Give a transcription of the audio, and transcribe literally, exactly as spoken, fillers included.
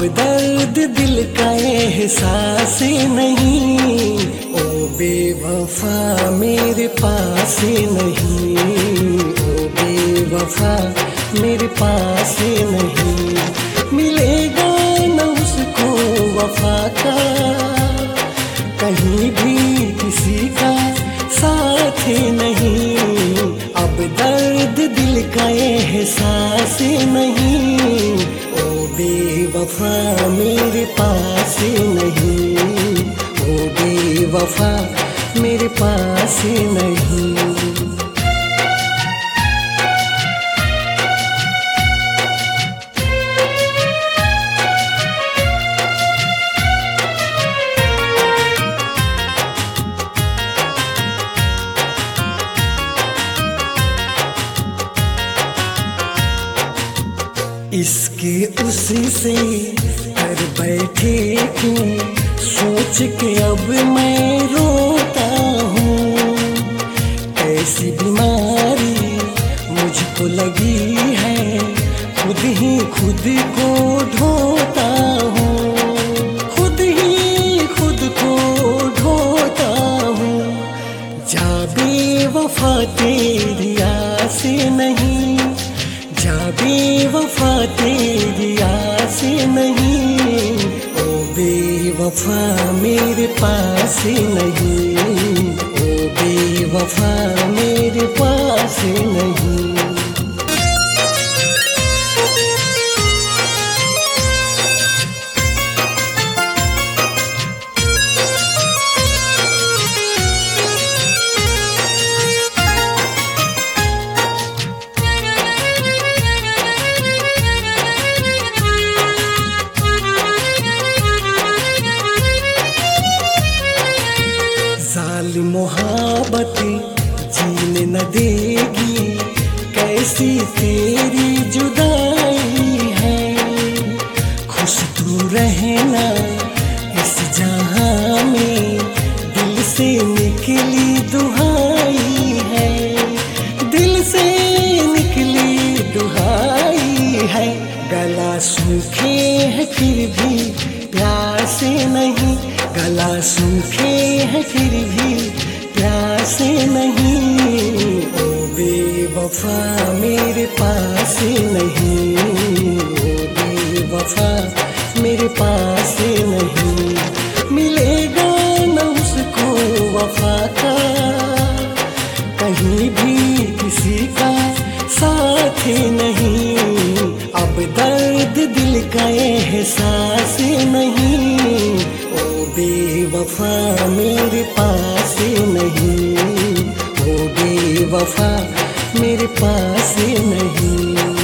दर्द दिल का एहसास नहीं, ओ बेवफा मेरे पास नहीं, ओ बेवफा मेरे पास नहीं। मिलेगा न उसको वफा का कहीं भी किसी का साथ नहीं, अब दर्द दिल का एहसास नहीं, ओ बेवफा मेरे पास नहीं, ओ बेवफा मेरे पास नहीं। इसके उसी से कर बैठे क्यों सोच के अब मैं रोता हूँ। ऐसी बीमारी मुझको लगी है, खुद ही खुद को ढोता हूँ, खुद ही खुद को ढोता हूँ। जा बेवफा तेरी आस नहीं, जा बेवफा तेरी आस नहीं, ओ बेवफा मेरे पास नहीं, ओ बेवफा मेरे पास नहीं। जालिम मोहब्बत जीने न देगी, कैसी तेरी जुदाई है। खुश तू रहना इस जहां में, दिल से निकली दुहाई है, दिल से निकली दुहाई है। गला सूखे है फिर भी प्यास नहीं, गला सूखे है फिर भी प्यास नहीं, ओ बेवफा मेरे पास नहीं, ओ बेवफा मेरे पास नहीं। मिलेगा न उसको वफा का कहीं भी किसी का साथ नहीं, अब दर्द दिल का एहसास नहीं, ओ बेवफा मेरे पास नहीं, ओ बेवफा मेरे पास नहीं।